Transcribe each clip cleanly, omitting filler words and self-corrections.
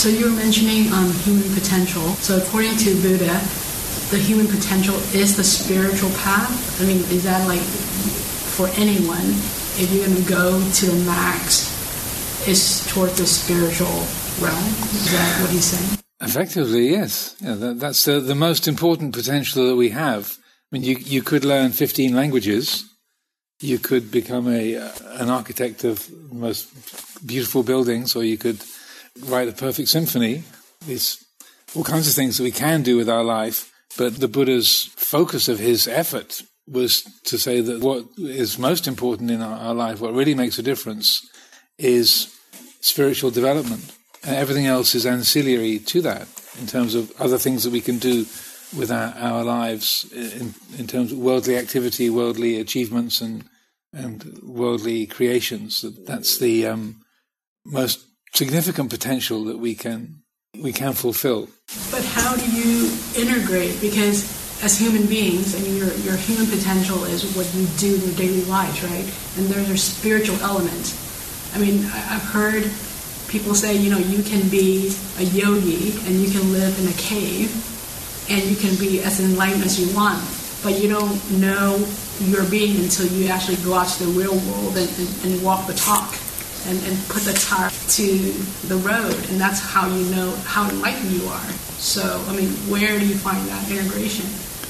So you were mentioning human potential. So according to Buddha, the human potential is the spiritual path. I mean, is that like for anyone, if you're going to go to the max, is toward the spiritual realm? Is that what he's saying? Effectively, yes. Yeah, that's the most important potential that we have. I mean, you could learn 15 languages. You could become an architect of the most beautiful buildings, or you could write a perfect symphony. There's all kinds of things that we can do with our life. But the Buddha's focus of his effort was to say that what is most important in our life, what really makes a difference, is spiritual development. And everything else is ancillary to that in terms of other things that we can do with our lives in terms of worldly activity, worldly achievements, and worldly creations. That's the most significant potential that we can fulfill. But how do you integrate? Because as human beings, I mean, your human potential is what you do in your daily lives, right? And there's a spiritual element. I mean, I've heard people say, you can be a yogi and you can live in a cave and you can be as enlightened as you want, but you don't know your being until you actually go out to the real world and walk the talk and put the tire to the road, and that's how you know how enlightened you are. So, I mean, where do you find that integration?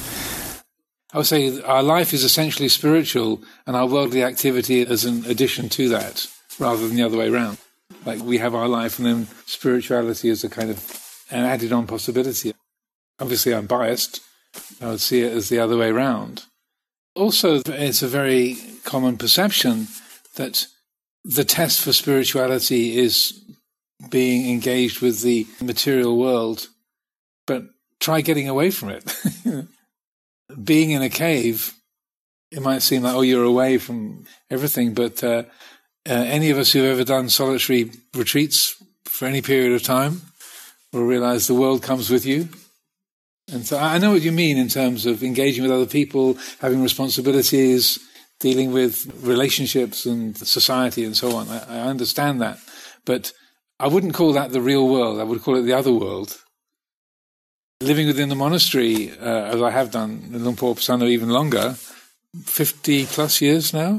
I would say our life is essentially spiritual and our worldly activity is an addition to that, rather than the other way around. Like we have our life and then spirituality is a kind of an added-on possibility. Obviously, I'm biased. I would see it as the other way around. Also, it's a very common perception that the test for spirituality is being engaged with the material world, but try getting away from it. Being in a cave, it might seem like, you're away from everything, but any of us who've ever done solitary retreats for any period of time will realize the world comes with you. And so I know what you mean in terms of engaging with other people, having responsibilities, dealing with relationships and society and so on. I understand that. But I wouldn't call that the real world. I would call it the other world. Living within the monastery, as I have done in Luang Por Pisano even longer, 50 plus years now?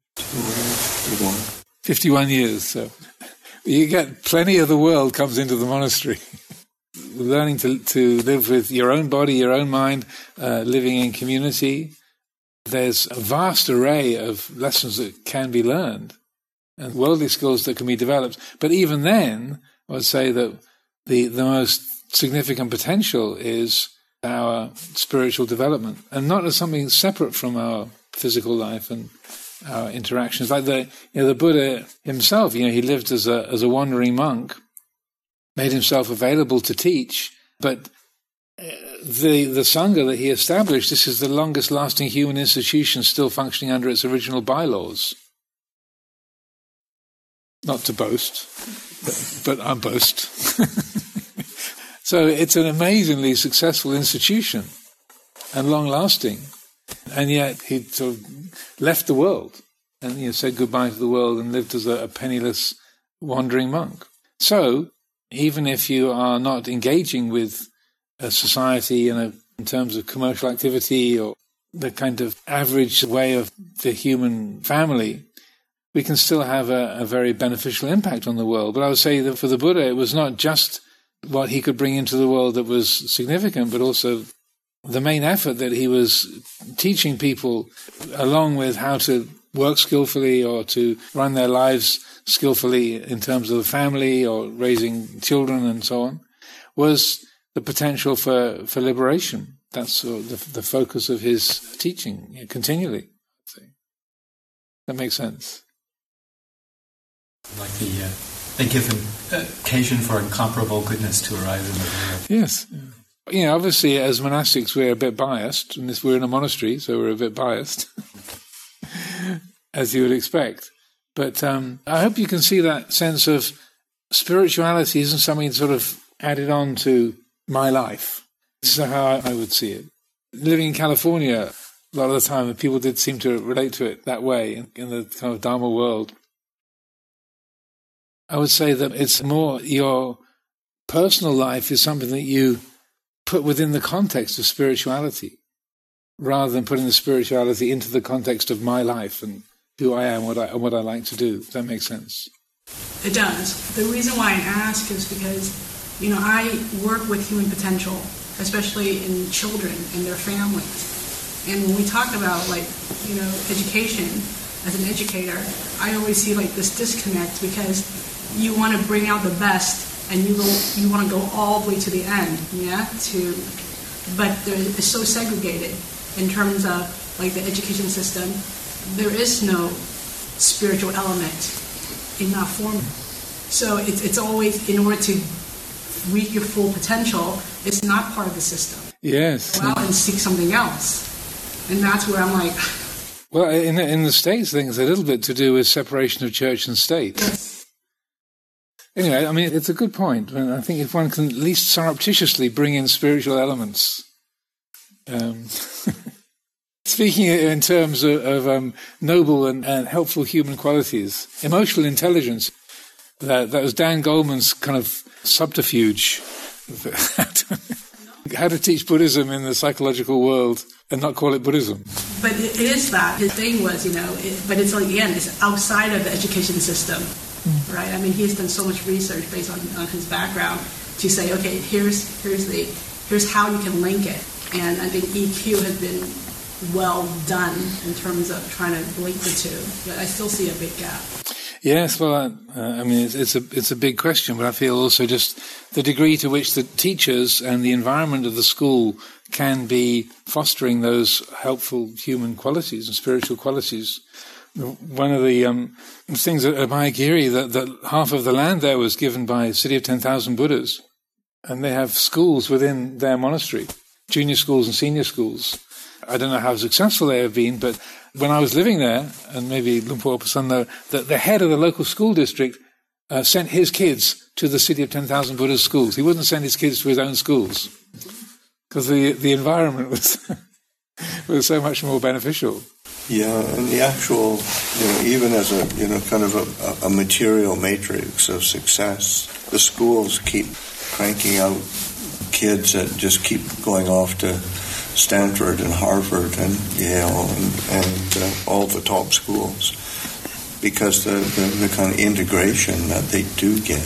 51 years. So you get plenty of the world comes into the monastery. Learning to live with your own body, your own mind, living in community. There's a vast array of lessons that can be learned and worldly skills that can be developed. But even then, I would say that the most significant potential is our spiritual development, and not as something separate from our physical life and our interactions. Like the Buddha himself, he lived as a wandering monk, made himself available to teach, but the Sangha that he established, this is the longest lasting human institution still functioning under its original bylaws. Not to boast, but I boast. So it's an amazingly successful institution and long lasting, and yet he sort of left the world and said goodbye to the world and lived as a penniless wandering monk. So even if you are not engaging with a society in terms of commercial activity or the kind of average way of the human family, we can still have a very beneficial impact on the world. But I would say that for the Buddha, it was not just what he could bring into the world that was significant, but also the main effort that he was teaching people, along with how to work skillfully or to run their lives skillfully in terms of the family or raising children and so on, was the potential for liberation. That's the focus of his teaching continually. That makes sense. Like they give an occasion for incomparable goodness to arise in the world. Yes. Obviously as monastics we're a bit biased, and we're in a monastery, so we're a bit biased, as you would expect. But I hope you can see that sense of spirituality isn't something sort of added on to my life. This is how I would see it. Living in California, a lot of the time, people did seem to relate to it that way in the kind of Dharma world. I would say that it's more your personal life is something that you put within the context of spirituality, rather than putting the spirituality into the context of my life and who I am, and what I like to do. Does that make sense? It does. The reason why I ask is because, I work with human potential, especially in children and their families. And when we talk about, education, as an educator, I always see, this disconnect, because you want to bring out the best, and you want to go all the way to the end, but it's so segregated in terms of, the education system. There is no spiritual element in that form. So it's always, in order to reach your full potential, it's not part of the system. Yes. Go out and seek something else. And that's where I'm like... Well, in the States, I think it's a little bit to do with separation of church and state. Yes. Anyway, I mean, it's a good point. I think if one can at least surreptitiously bring in spiritual elements... Speaking in terms of noble and helpful human qualities, emotional intelligence, that was Dan Goleman's kind of subterfuge. How to teach Buddhism in the psychological world and not call it Buddhism. But it is that. His thing was, but it's it's outside of the education system, right? I mean, he's done so much research based on his background to say, okay, here's how you can link it. And I think EQ has been well done in terms of trying to link the two, but I still see a big gap. Yes, well, I mean, it's a big question, but I feel also just the degree to which the teachers and the environment of the school can be fostering those helpful human qualities and spiritual qualities. One of the things at Mayagiri, that half of the land there was given by City of 10,000 Buddhas, and they have schools within their monastery, junior schools and senior schools. I don't know how successful they have been, but when I was living there, and maybe Luang Por Pasan know, that the head of the local school district sent his kids to the City of 10,000 Buddhist schools. He wouldn't send his kids to his own schools because the environment was so much more beneficial. Yeah, and the actual, even as a, kind of a material matrix of success, the schools keep cranking out kids that just keep going off to Stanford and Harvard and Yale and all the top schools, because the kind of integration that they do get.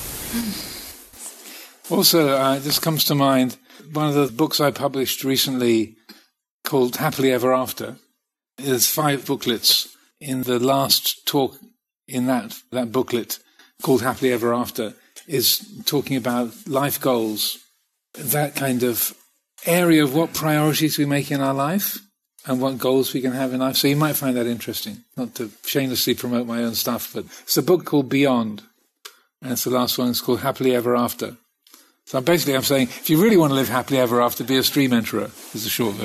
Also, this comes to mind, one of the books I published recently called Happily Ever After. There's 5 booklets. In the last talk in that booklet called Happily Ever After is talking about life goals, that kind of area of what priorities we make in our life and what goals we can have in life. So you might find that interesting. Not to shamelessly promote my own stuff, but it's a book called Beyond. And it's the last one. It's called Happily Ever After. So basically I'm saying, if you really want to live happily ever after, be a stream enterer, is the short version.